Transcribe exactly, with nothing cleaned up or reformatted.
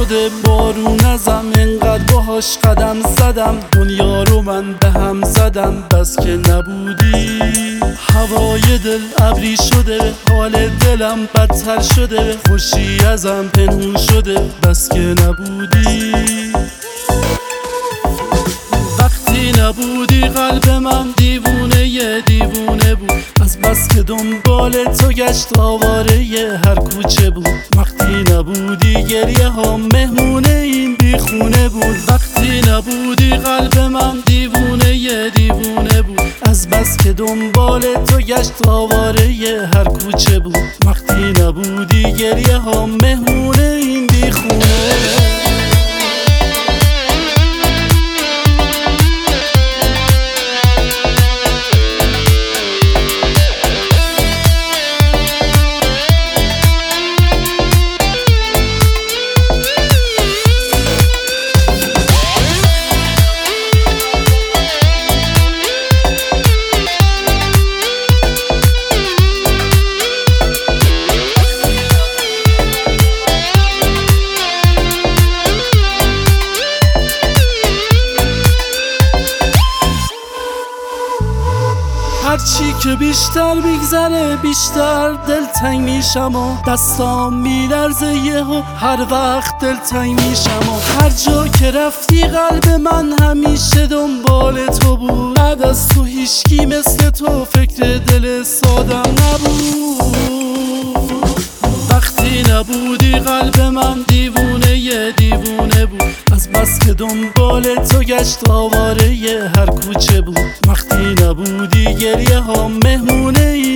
شده بارون ازم، انقدر باهاش قدم زدم، دنیا رو من به هم زدم بس که نبودی. هوای دل ابری شده، حال دلم بدتر شده، خوشی ازم پنهون شده بس که نبودی. وقتی نبودی قلب من دیوونه ی دیوونه بود، از بس که دنبال تو گشت آواره ی هر کوچه بود. وقتی نبودی گریه ها مهمونه این بیخونه بود. وقتی نبودی قلب من دیوونه ی دیوونه بود، از بس که دنبال تو گشت آواره ی هر کوچه بود. وقتی نبودی گریه ها مهمونه این بیخونه. هرچی که بیشتر میگذره بیشتر دلتنگ میشم و دستام میلرزه یهو هر وقت دلتنگ میشم و هر جا که رفتی قلب من همیشه دنبال تو بود. بعد از تو هیچکی مثل تو فکر دل سادم نبود. وقتی نبودی قلب من دیوونه ی دیوونه بود، از بس که دنبال تو گشت آواره ی هر کوچه بود. وقتی نبودی گریه ها مهمونه